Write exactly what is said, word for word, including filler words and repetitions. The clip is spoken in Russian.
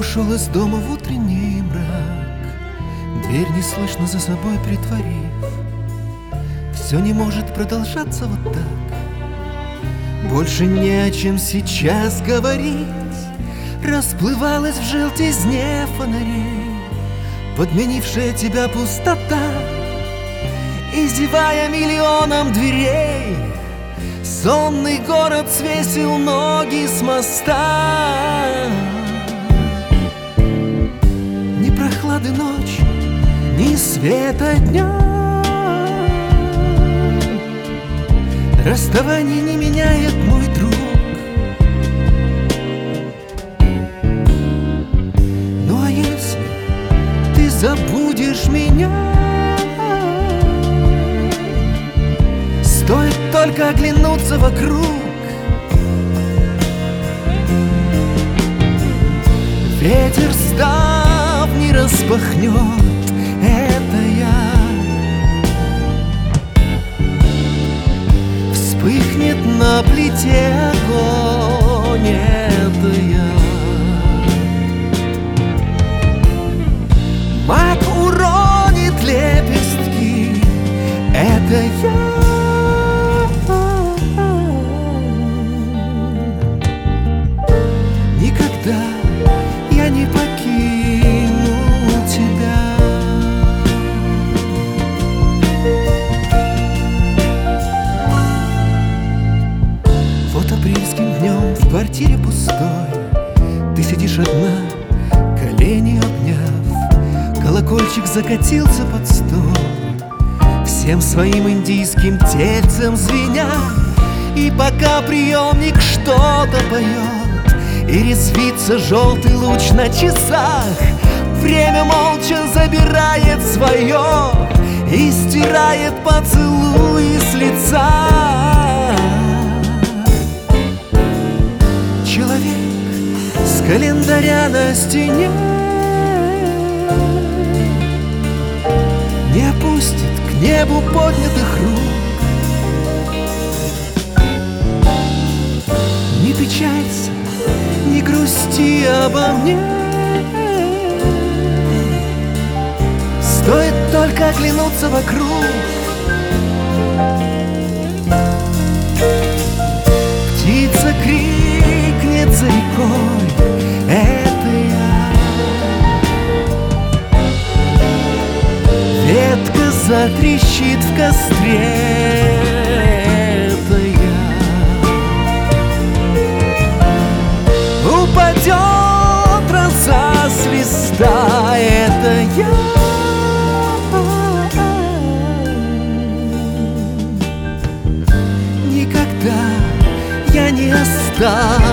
ушел из дома в утренний мрак, дверь неслышно за собой притворив. Все не может продолжаться вот так. Больше не о чем сейчас говорить. Расплывалась в желтизне фонарей подменившая тебя пустота. И зевая миллионом дверей, сонный город свесил ноги с моста. Ни прохлады ночи, ни света дня, расставание не меняет, мой друг. Ну а если ты забудешь меня, стоит только оглянуться вокруг. Ветер ставни распахнет, это я. Вспыхнет на плите огонь, это я. Мак уронит лепестки, это я. Никогда я не покину тебя. Вот апрельским днем в квартире пустой ты сидишь одна, колени обняв. Колокольчик закатился под стол, всем своим индийским тельцем звеня. И пока приемник что-то поет и резвится желтый луч на часах, время молча забирает свое и стирает поцелуи с лица. Человек с календаря на стене не опустит к небу поднятых рук. Не печалься, не грусти обо мне, стоит только оглянуться вокруг. Птица крикнет за рекой, это я. Ветка затрещит в костре, это я. Упадет роса с листа, это я. Никогда я не останусь